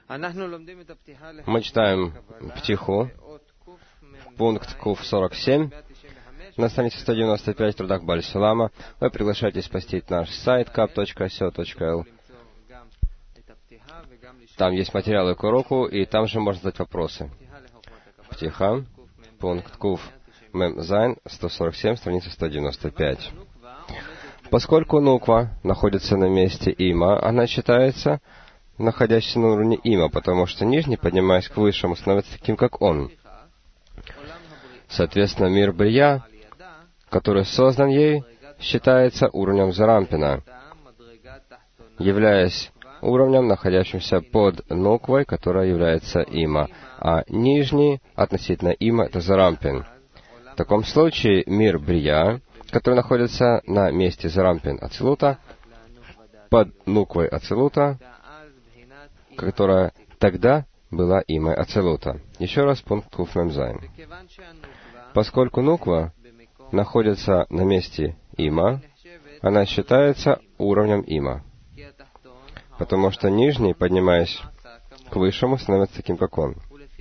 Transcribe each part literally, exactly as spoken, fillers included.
Мы читаем Птиху, пункт Куф сорок семь, на странице сто девяносто пять в трудах Бааль Сулама. Вы приглашаетесь посетить наш сайт кап точка сё точка эл. Там есть материалы к уроку, и там же можно задать вопросы. Птиха, пункт Куф Мем Зайн, сто сорок семь, страница сто девяносто пять. Поскольку нуква находится на месте има, она считается находящейся на уровне има, потому что нижний, поднимаясь к высшему, становится таким, как он. Соответственно, мир Брия, который создан ей, считается уровнем Зарампина, являясь уровнем, находящимся под нуквой, которая является има, а нижний, относительно има, это Зарампин. В таком случае мир Брия, который находится на месте Зарампин Ацилута, под нуквой Ацилута, которая тогда была имой Ацилута. Еще раз пункт Куф Мем Зайн. Поскольку нуква находится на месте има, она считается уровнем има, потому что нижний, поднимаясь к высшему, становится таким, как он.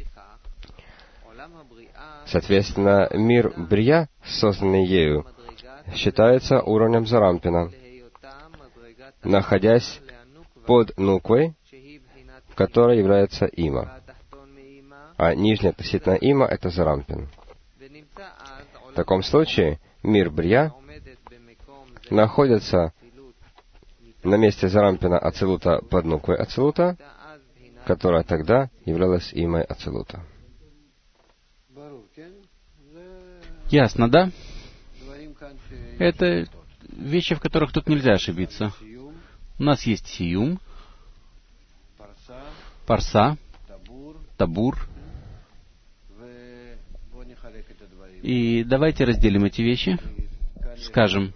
Соответственно, мир Брия, созданный ею, считается уровнем Зарампина, находясь под нуквой, которая является има, а нижняя относительно има — это Зарампин. В таком случае мир Брия находится на месте Зарампина Ацилута под нуквой Ацилута, которая тогда являлась имой Ацилута. Ясно, да? Это вещи, в которых тут нельзя ошибиться. У нас есть сиюм, парса, табур. И давайте разделим эти вещи. Скажем,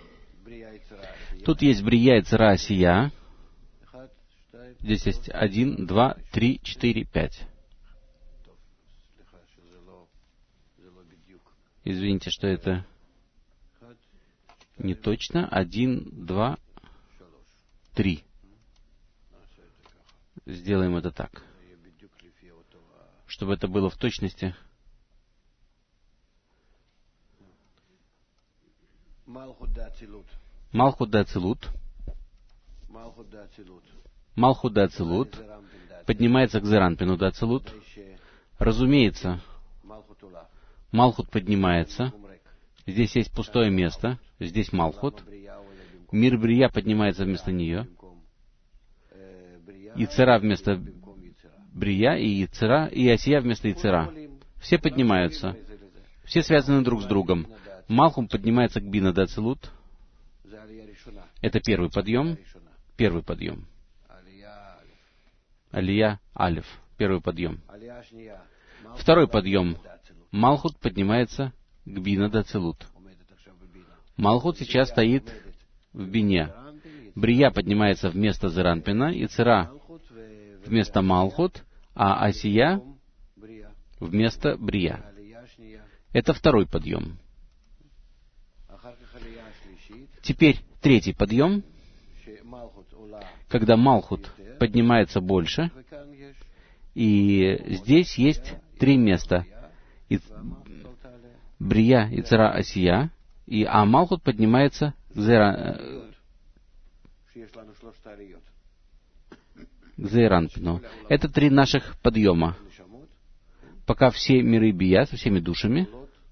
тут есть Брия, Ицра, Асия. Здесь есть один, два, три, четыре, пять. Извините, что это не точно. Один, два, три. Сделаем это так, чтобы это было в точности. Малхут да Ацилут. Малхут да Ацилут поднимается к Зарампину да Ацилут. Разумеется, Малхут поднимается. Здесь есть пустое место. Здесь Малхут. Мир Брия поднимается вместо нее. Ицера вместо Брия, и Ицера, и Асия вместо Ицера. Все поднимаются. Все связаны друг с другом. Малхум поднимается к Бина да Ацилут. Это первый подъем. Первый подъем. Алия Алиф. Первый подъем. Второй подъем. Малхут поднимается к Бина да Ацилут. Малхут сейчас стоит в Бине. Брия поднимается вместо Зарампина, Ицера вместо Малхут, а Асия вместо Брия. Это второй подъем. Теперь третий подъем, когда Малхут поднимается больше, и здесь есть три места. И Брия, Ицера, Асия, и а Малхут поднимается к Зера, к Зейранпину. Это три наших подъема. Пока все миры Бия со всеми душами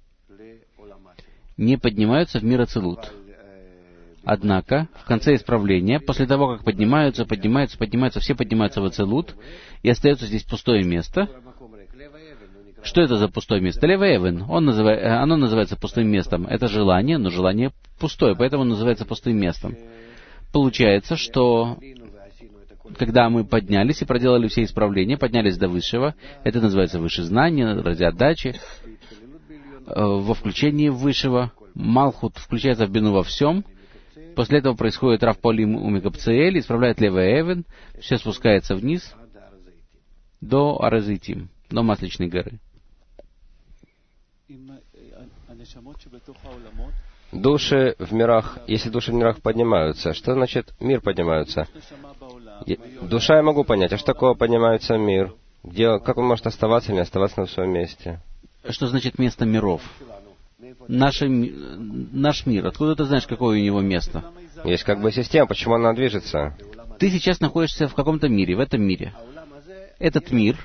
не поднимаются в мир Ацилут. Однако, в конце исправления, после того, как поднимаются, поднимаются, поднимаются, все поднимаются в Ацилут, и остается здесь пустое место. Что это за пустое место? Левэвен. Он называет, оно называется пустым местом. Это желание, но желание пустое, поэтому оно называется пустым местом. Получается, что когда мы поднялись и проделали все исправления, поднялись до высшего, это называется высшее знание, ради отдачи, во включении высшего, Малхут включается в Бину во всем. После этого происходит Рав Полим Умикапциэль, исправляет левый Эвен, все спускается вниз до Аразитим, до Масличной горы. Души в мирах, если души в мирах поднимаются, что значит мир поднимаются? Душа я могу понять, а что такое поднимается мир? Где, как он может оставаться или не оставаться на своем месте? Что значит место миров? Наше, наш мир, откуда ты знаешь, какое у него место? Есть как бы система, почему она движется? Ты сейчас находишься в каком-то мире, в этом мире. Этот мир,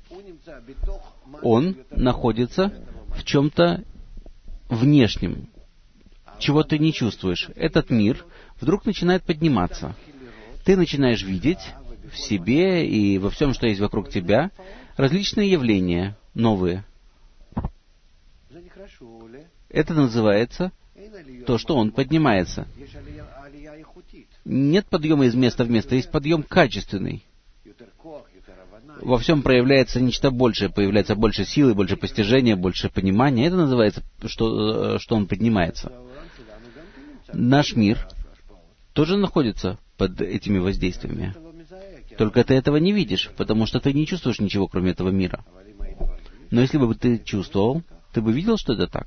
он находится в чем-то внешнем, чего ты не чувствуешь. Этот мир вдруг начинает подниматься. Ты начинаешь видеть в себе и во всем, что есть вокруг тебя, различные явления, новые. Это называется то, что он поднимается. Нет подъема из места в место, есть подъем качественный. Во всем проявляется нечто большее, появляется больше силы, больше постижения, больше понимания. Это называется, что, что он поднимается. Наш мир тоже находится под этими воздействиями. Только ты этого не видишь, потому что ты не чувствуешь ничего, кроме этого мира. Но если бы ты чувствовал, ты бы видел, что это так.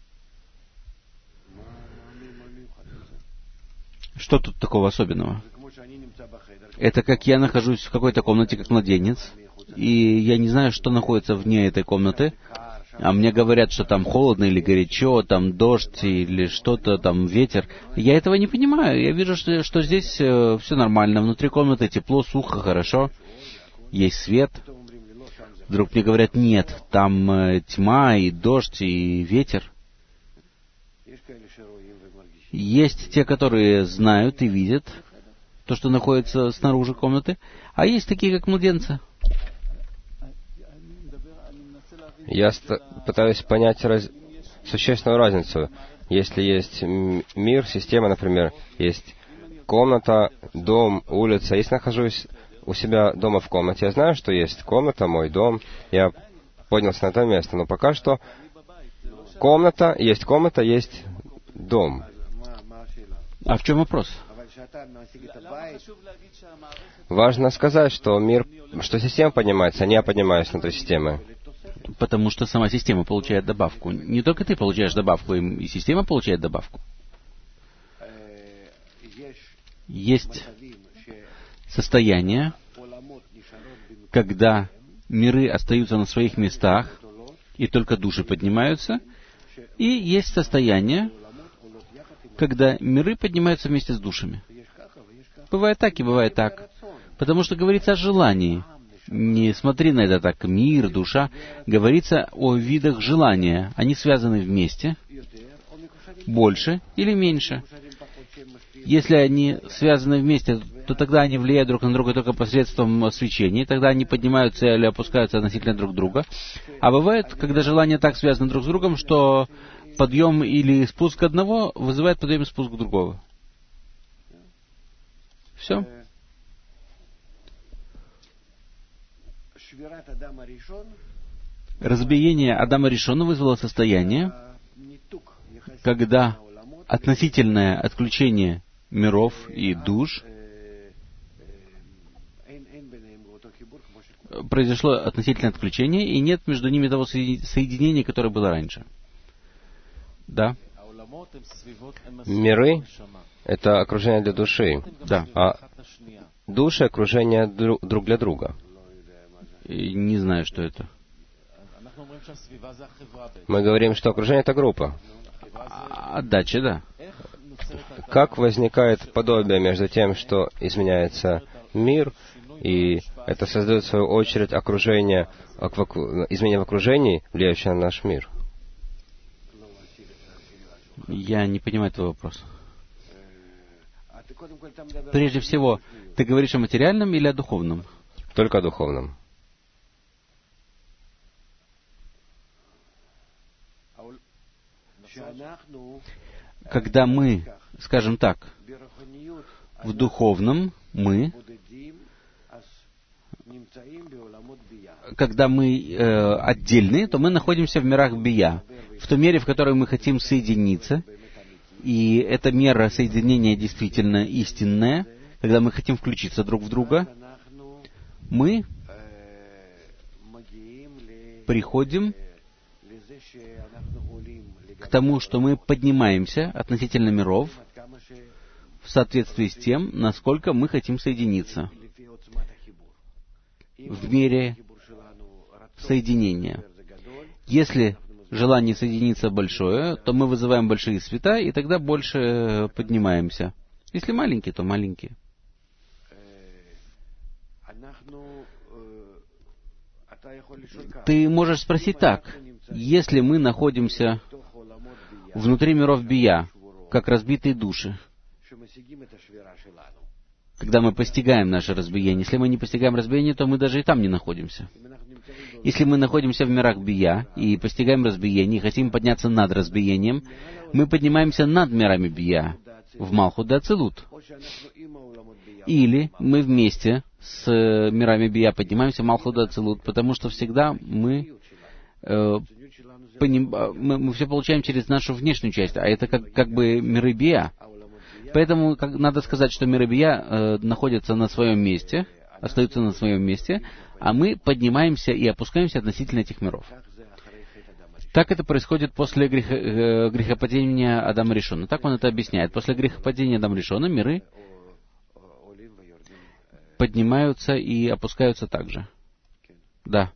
Что тут такого особенного? Это как я нахожусь в какой-то комнате, как младенец, и я не знаю, что находится вне этой комнаты, а мне говорят, что там холодно или горячо, там дождь или что-то, там ветер. Я этого не понимаю. Я вижу, что, что здесь э, все нормально. Внутри комнаты тепло, сухо, хорошо. Есть свет. Вдруг мне говорят, нет, там э, тьма и дождь и ветер. Есть те, которые знают и видят то, что находится снаружи комнаты, а есть такие, как младенцы. Я пытаюсь понять раз... существенную разницу. Если есть мир, система, например, есть комната, дом, улица. Если нахожусь у себя дома в комнате, я знаю, что есть комната, мой дом, я поднялся на это место, но пока что комната, есть комната, есть дом. А в чем вопрос? Важно сказать, что мир, что система поднимается, а не я поднимаюсь внутри системы. Потому что сама система получает добавку. Не только ты получаешь добавку, и система получает добавку. Есть состояние, когда миры остаются на своих местах, и только души поднимаются, и есть состояние, когда миры поднимаются вместе с душами. Бывает так и бывает так. Потому что говорится о желании. Не смотри на это так, мир, душа. Говорится о видах желания. Они связаны вместе, больше или меньше. Если они связаны вместе, то тогда они влияют друг на друга только посредством свечения, тогда они поднимаются или опускаются относительно друг друга. А бывает, когда желания так связаны друг с другом, что подъем или спуск одного вызывает подъем и спуск другого. Все. Разбиение Адама Ришона вызвало состояние, когда относительное отключение миров и душ произошло относительное отключение, и нет между ними того соединения, которое было раньше. Да. Миры — это окружение для души. Да. А души — окружение друг для друга. И не знаю, что это. Мы говорим, что окружение — это группа. Отдача, да. Как возникает подобие между тем, что изменяется мир, и это создает, в свою очередь, окружение, изменение в окружении, влияющее на наш мир? Я не понимаю этого вопроса. Прежде всего, ты говоришь о материальном или о духовном? Только о духовном. Когда мы, скажем так, в духовном мы, когда мы э, отдельны, то мы находимся в мирах бия, в той мере, в которой мы хотим соединиться, и эта мера соединения действительно истинная, когда мы хотим включиться друг в друга, мы приходим к тому, что мы поднимаемся относительно миров в соответствии с тем, насколько мы хотим соединиться в мере соединения. Если желание соединиться большое, то мы вызываем большие света, и тогда больше поднимаемся. Если маленькие, то маленькие. Ты можешь спросить так: если мы находимся внутри миров Бия, как разбитые души, когда мы постигаем наше разбиение, если мы не постигаем разбиение, то мы даже и там не находимся. Если мы находимся в мирах Бия и постигаем разбиение, и хотим подняться над разбиением, мы поднимаемся над мирами Бия, в Малхут де Ацилут. Или мы вместе с мирами Бия поднимаемся в Малхут де Ацилут, потому что всегда мы, э, поним, мы, мы все получаем через нашу внешнюю часть, а это как, как бы миры Бия. Поэтому как, надо сказать, что миры Бия э, находятся на своем месте, остаются на своем месте, а мы поднимаемся и опускаемся относительно этих миров. Так это происходит после грех, э, грехопадения Адама Ришона. Так он это объясняет. После грехопадения Адама Ришона миры поднимаются и опускаются также. Да.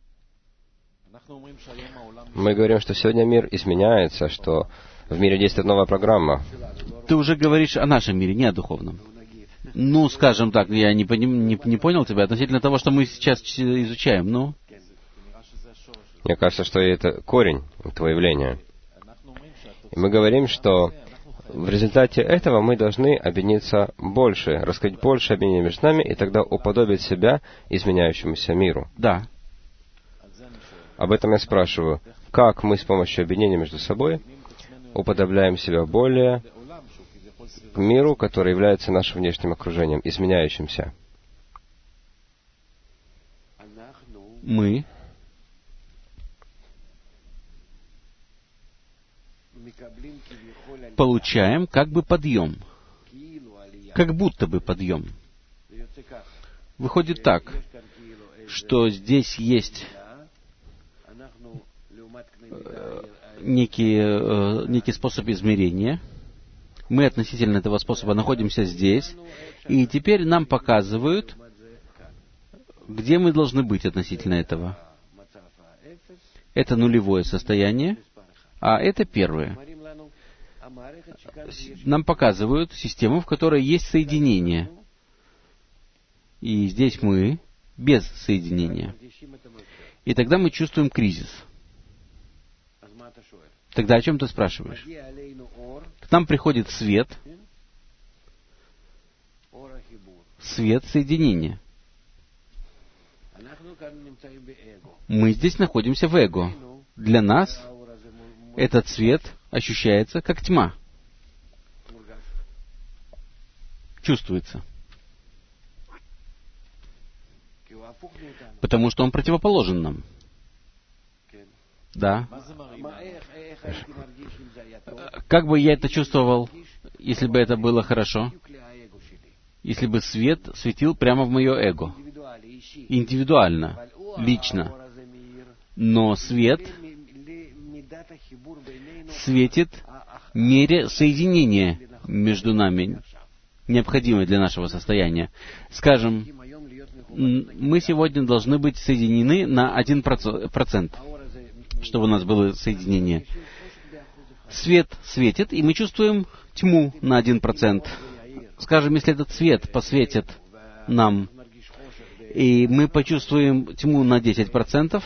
Мы говорим, что сегодня мир изменяется, что в мире действует новая программа. Ты уже говоришь о нашем мире, не о духовном. Ну, скажем так, я не, поним, не, не понял тебя относительно того, что мы сейчас изучаем. Ну? Мне кажется, что это корень этого явления. И мы говорим, что в результате этого мы должны объединиться больше, раскрыть больше объединения между нами, и тогда уподобить себя изменяющемуся миру. Да. Об этом я спрашиваю, как мы с помощью объединения между собой уподобляем себя более к миру, который является нашим внешним окружением, изменяющимся. Мы получаем как бы подъем, как будто бы подъем. Выходит так, что здесь есть некий, э, некий способ измерения. Мы относительно этого способа находимся здесь, и теперь нам показывают, где мы должны быть относительно этого. Это нулевое состояние, а это первое. Нам показывают систему, в которой есть соединение. И здесь мы без соединения. И тогда мы чувствуем кризис. Тогда о чем ты спрашиваешь? К нам приходит свет, свет соединения. Мы здесь находимся в эго. Для нас этот свет ощущается как тьма. Чувствуется. Потому что он противоположен нам. Да. Как бы я это чувствовал, если бы это было хорошо? Если бы свет светил прямо в мое эго. Индивидуально, лично. Но свет светит мере соединения между нами, необходимой для нашего состояния. Скажем, мы сегодня должны быть соединены на один процент, чтобы у нас было соединение. Свет светит, и мы чувствуем тьму на один процент. Скажем, если этот свет посветит нам, и мы почувствуем тьму на десять процентов,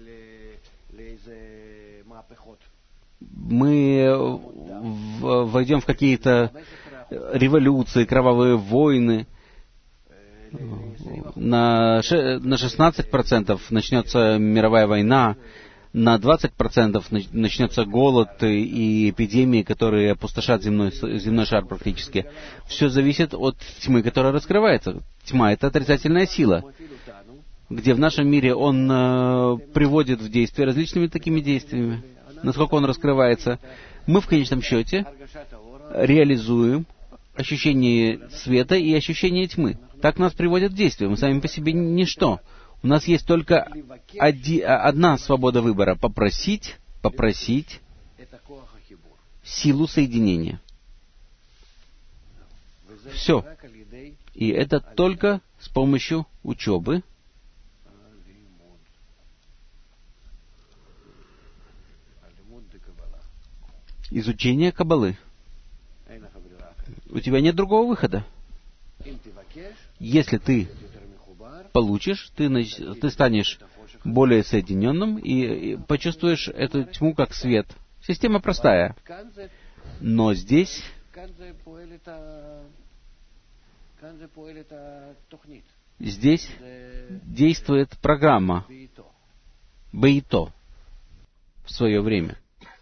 мы войдем в какие-то революции, кровавые войны. На шестнадцать процентов начнется мировая война, на двадцать процентов начнется голод и эпидемии, которые опустошат земной, земной шар практически. Все зависит от тьмы, которая раскрывается. Тьма — это отрицательная сила, где в нашем мире он э, приводит в действие различными такими действиями. Насколько он раскрывается, мы в конечном счете реализуем ощущение света и ощущение тьмы. Так нас приводят в действие. Мы сами по себе ничто. У нас есть только оди, одна свобода выбора — попросить попросить силу соединения. Все. И это только с помощью учебы, изучения Каббалы. У тебя нет другого выхода. Если ты получишь, ты, ты станешь более соединенным и, и почувствуешь эту тьму как свет. Система простая. Но здесь здесь действует программа Бейто в свое время.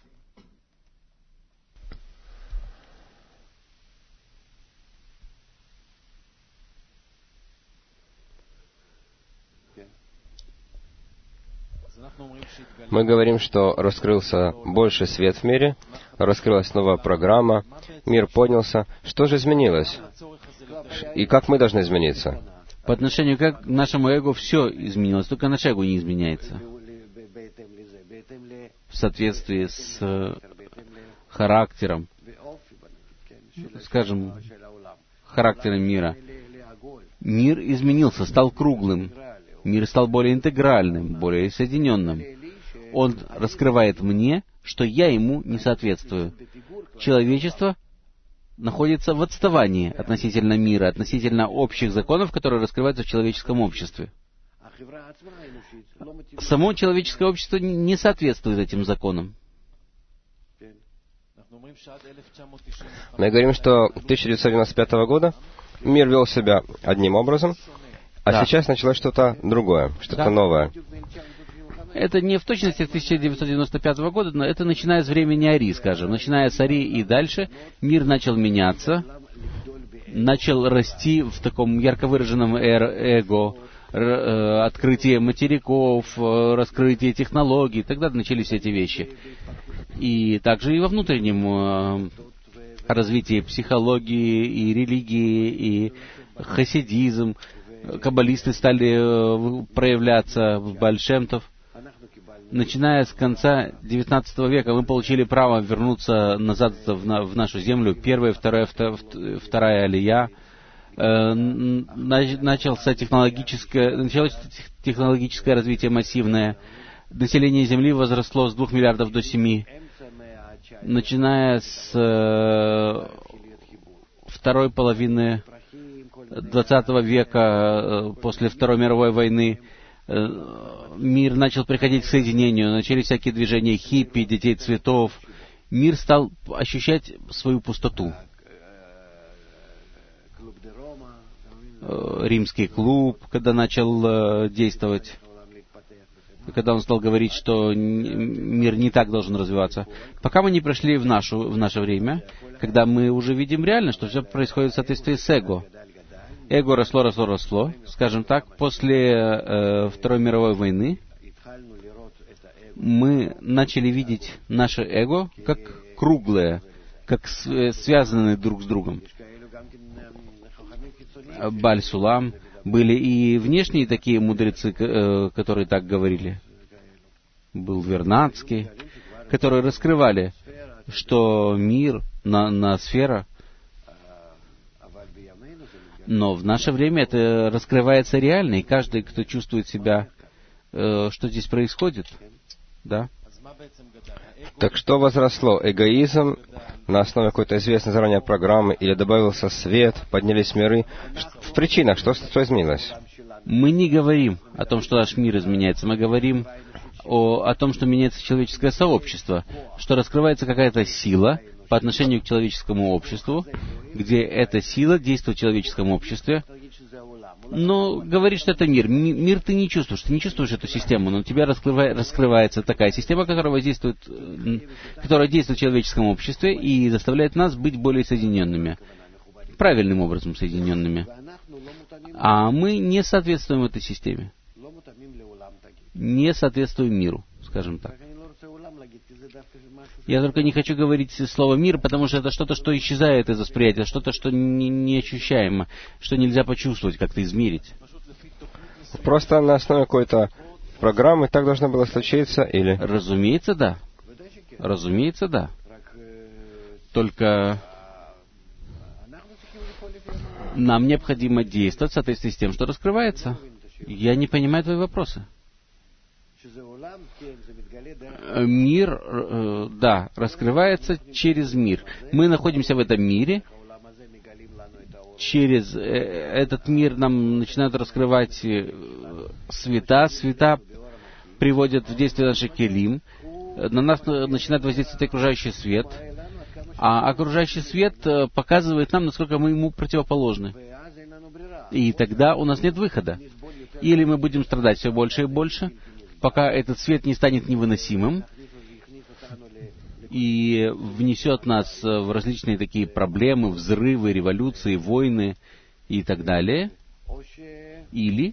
Мы говорим, что раскрылся больше свет в мире, раскрылась новая программа, мир поднялся. Что же изменилось? И как мы должны измениться? По отношению к нашему эго все изменилось, только наш эго не изменяется. В соответствии с характером, скажем, характером мира. Мир изменился, стал круглым. Мир стал более интегральным, более соединенным. Он раскрывает мне, что я ему не соответствую. Человечество находится в отставании относительно мира, относительно общих законов, которые раскрываются в человеческом обществе. Само человеческое общество не соответствует этим законам. Мы говорим, что тысяча девятьсот девяносто пятого года мир вел себя одним образом, а да. Сейчас началось что-то другое, что-то да. новое. Это не в точности тысяча девятьсот девяносто пятого года, но это начиная с времени Ари, скажем. Начиная с Ари и дальше, мир начал меняться, начал расти в таком ярко выраженном эго, открытие материков, раскрытие технологий. Тогда начались эти вещи. И также и во внутреннем развитии психологии и религии, и хасидизм. Каббалисты стали проявляться в Бааль Шем Тов. Начиная с конца девятнадцатого века мы получили право вернуться назад в, на, в нашу землю. Первая, вторая, вторая алия. Э, начался технологическое, началось технологическое развитие массивное. Население Земли возросло с двух миллиардов до семи. Начиная с э, второй половины двадцатого века, после Второй мировой войны, мир начал приходить к соединению, начались всякие движения хиппи, детей цветов. Мир стал ощущать свою пустоту. Римский клуб, когда начал действовать, когда он стал говорить, что мир не так должен развиваться. Пока мы не пришли в, нашу, в наше время, когда мы уже видим реально, что все происходит в соответствии с эго. Эго росло, росло, росло. Скажем так, после э, Второй мировой войны мы начали видеть наше эго как круглое, как с, связанные друг с другом. Бааль Сулам, были и внешние такие мудрецы, э, которые так говорили. Был Вернадский, которые раскрывали, что мир, на, на сфера. Но в наше время это раскрывается реально, и каждый, кто чувствует себя, э, что здесь происходит, да. Так что возросло? Эгоизм на основе какой-то известной заранее программы, или добавился свет, поднялись миры? В причинах что, что изменилось? Мы не говорим о том, что наш мир изменяется, мы говорим о, о том, что меняется человеческое сообщество, что раскрывается какая-то сила по отношению к человеческому обществу, где эта сила действует в человеческом обществе, но говорит, что это мир. Мир ты не чувствуешь, ты не чувствуешь эту систему, но у тебя раскрыва, раскрывается такая система, которая воздействует, которая действует в человеческом обществе и заставляет нас быть более соединенными, правильным образом соединенными. А мы не соответствуем этой системе, не соответствуем миру, скажем так. Я только не хочу говорить слово «мир», потому что это что-то, что исчезает из восприятия, что-то, что не, не ощущаемо, что нельзя почувствовать, как-то измерить. Просто на основе какой-то программы так должно было случиться, или? Разумеется, да. Разумеется, да. Только нам необходимо действовать в соответствии с тем, что раскрывается. Я не понимаю твои вопросы. Мир, э, да, раскрывается через мир. Мы находимся в этом мире. Через э, этот мир нам начинают раскрывать э, света. Света приводят в действие наших келим. На нас начинает воздействовать окружающий свет. А окружающий свет э, показывает нам, насколько мы ему противоположны. И тогда у нас нет выхода. Или мы будем страдать все больше и больше, пока этот свет не станет невыносимым и внесет нас в различные такие проблемы, взрывы, революции, войны и так далее. Или,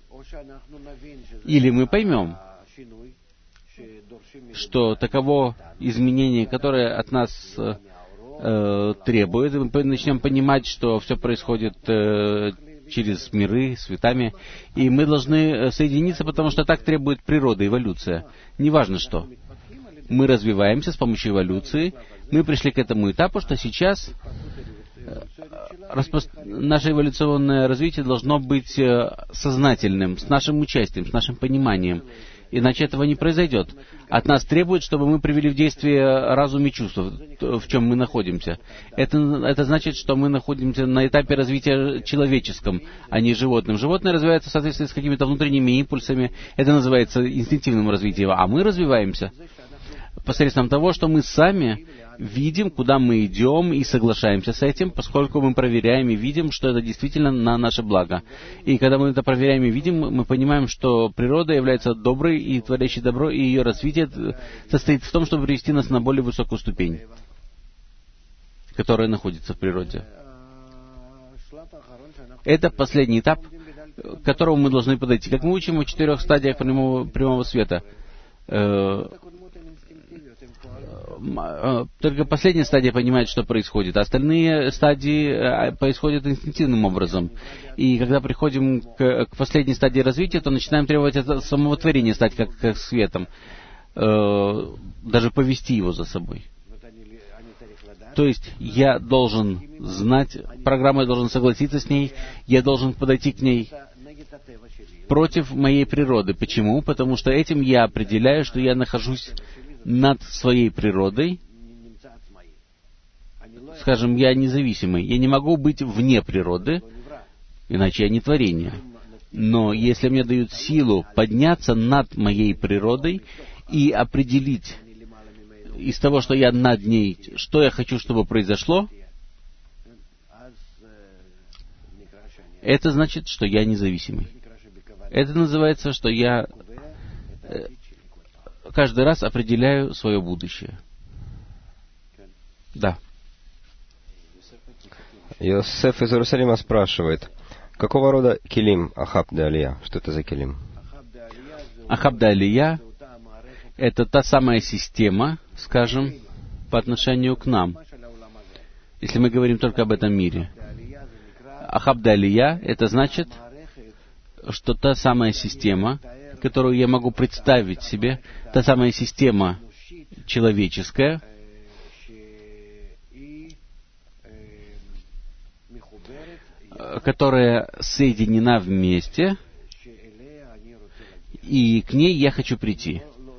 или мы поймем, что таково изменение, которое от нас э, требует, и мы начнем понимать, что все происходит э, через миры, светами, и мы должны соединиться, потому что так требует природа, эволюция. Неважно что. Мы развиваемся с помощью эволюции, мы пришли к этому этапу, что сейчас распро... наше эволюционное развитие должно быть сознательным, с нашим участием, с нашим пониманием. Иначе этого не произойдет. От нас требует, чтобы мы привели в действие разум и чувства, в чем мы находимся. Это, это значит, что мы находимся на этапе развития человеческом, а не животным. Животное развивается в соответствии с какими-то внутренними импульсами. Это называется инстинктивным развитием. А мы развиваемся посредством того, что мы сами видим, куда мы идем, и соглашаемся с этим, поскольку мы проверяем и видим, что это действительно на наше благо. И когда мы это проверяем и видим, мы понимаем, что природа является доброй и творящей добро, и ее развитие состоит в том, чтобы привести нас на более высокую ступень, которая находится в природе. Это последний этап, к которому мы должны подойти. Как мы учим в четырех стадиях прямого, прямого света. Только последняя стадия понимает, что происходит. Остальные стадии происходят инстинктивным образом. И когда приходим к, к последней стадии развития, то начинаем требовать от самого творения стать как, как светом. Э, даже повести его за собой. То есть я должен знать программу, я должен согласиться с ней, я должен подойти к ней против моей природы. Почему? Потому что этим я определяю, что я нахожусь над своей природой. Скажем, я независимый. Я не могу быть вне природы, иначе я не творение. Но если мне дают силу подняться над моей природой и определить из того, что я над ней, что я хочу, чтобы произошло, это значит, что я независимый. Это называется, что я каждый раз определяю свое будущее. Да. Йосеф из Иерусалима спрашивает, какого рода килим Ахаб де Алия? Что это за килим? Ахаб де Алия — это та самая система, скажем, по отношению к нам, если мы говорим только об этом мире. Ахаб де Алия — это значит, что та самая система, которую я могу представить себе, та самая система человеческая, которая соединена вместе, и к ней я хочу прийти.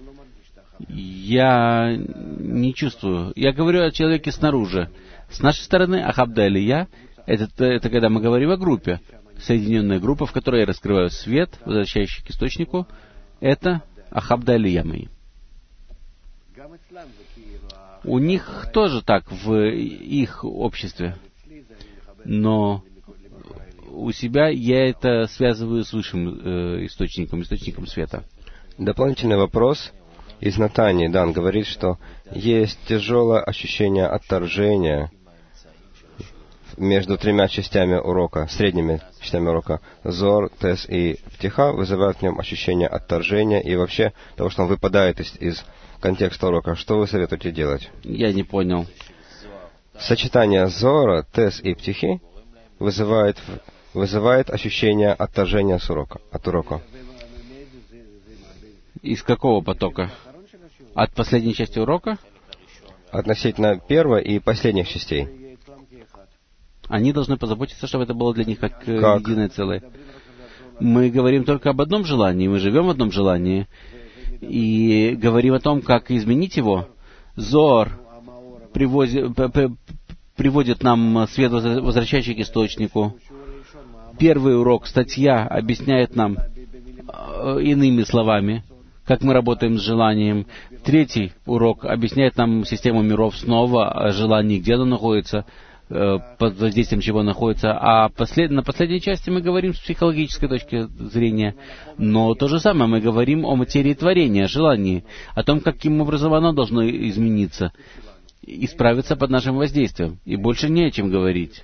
Я не чувствую. Я говорю о человеке снаружи. С нашей стороны, Ахаб де Алия — это, это когда мы говорим о группе. Соединенная группа, в которой я раскрываю свет, возвращающий к источнику, это Ахаб де Алия мои. У них тоже так в их обществе. Но у себя я это связываю с высшим э, источником, источником света. Дополнительный вопрос. Из Натании Дан говорит, что есть тяжелое ощущение отторжения между тремя частями урока, средними частями урока. Зор, Тес и Птиха вызывают в нем ощущение отторжения и вообще того, что он выпадает из, из контекста урока. Что вы советуете делать? Я не понял. Сочетание Зора, Тес и Птихи вызывает, вызывает ощущение отторжения с урока, от урока. Из какого потока? От последней части урока? относительно первой и последних частей. Они должны позаботиться, чтобы это было для них как, Как? единое целое. Мы говорим только об одном желании, мы живем в одном желании, и говорим о том, как изменить его. Зоар привозит, приводит нам свет, возвращающий к источнику. Первый урок, статья, объясняет нам иными словами, как мы работаем с желанием. Третий урок объясняет нам систему миров снова, о желании, где оно находится, под воздействием чего находится. А послед... на последней части мы говорим с психологической точки зрения. Но то же самое, мы говорим о материи творения, о желании, о том, каким образом оно должно измениться, исправиться под нашим воздействием. И больше не о чем говорить.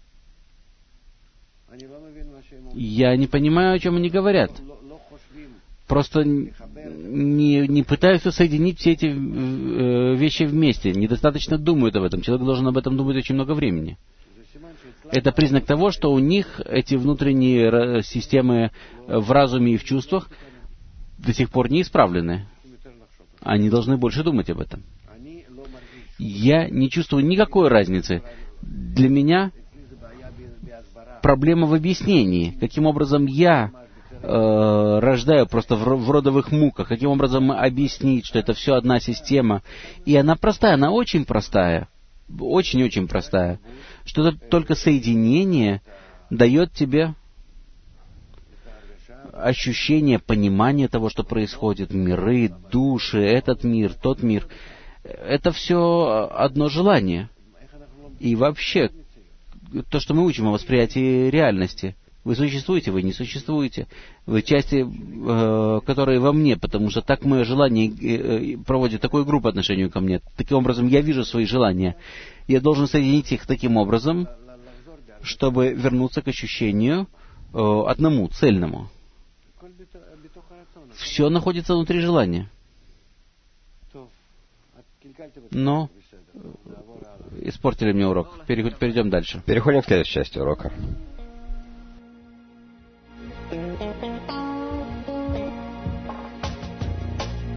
Я не понимаю, о чем они говорят. Просто не, не пытаются соединить все эти э, вещи вместе. Недостаточно думают об этом. Человек должен об этом думать очень много времени. Это признак того, что у них эти внутренние системы в разуме и в чувствах до сих пор не исправлены. Они должны больше думать об этом. Я не чувствую никакой разницы. Для меня проблема в объяснении. Каким образом я э, рождаю просто в, в родовых муках. Каким образом объяснить, что это все одна система. И она простая, она очень простая. Очень-очень простая. Что это только соединение дает тебе ощущение, понимание того, что происходит. Миры, души, этот мир, тот мир. Это все одно желание. И вообще, то, что мы учим о восприятии реальности. Вы существуете, вы не существуете. Вы части, э, которые во мне, потому что так мое желание э, проводит такую группу по отношению ко мне. Таким образом, я вижу свои желания. Я должен соединить их таким образом, чтобы вернуться к ощущению э, одному, цельному. Все находится внутри желания. Но испортили мне урок. Перейдем дальше. Переходим к следующей части урока.